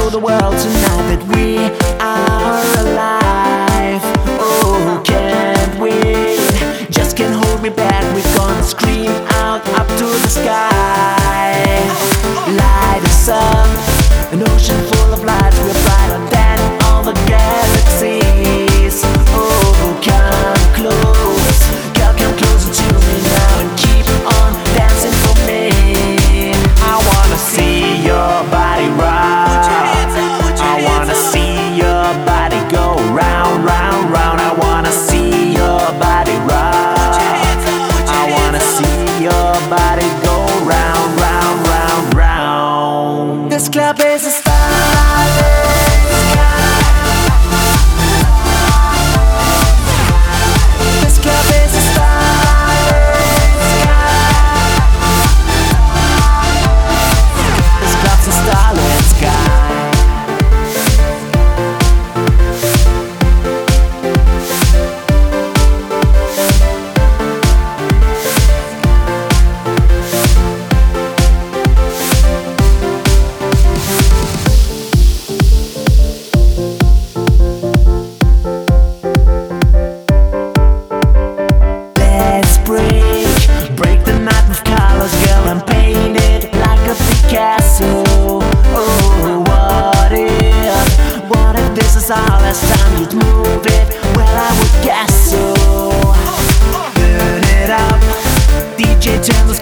show the world tonight that we are alive. Oh, can't wait, just can't hold me back. We're gonna scream out up to the sky. Light us up, an ocean full of lights. We're brighter than all the galaxies. Oh, come close, girl, come closer to me now and keep on dancing for me. I wanna see your body rock. I wanna see your body go round, round, round. I wanna see your body rock. I wanna see your body go round, round, round, round. This club is a break the night with colors, girl, and paint it like a Picasso. Oh, what if this is our last time? You'd move it, well, I would guess so. Burn it up, DJ, turn the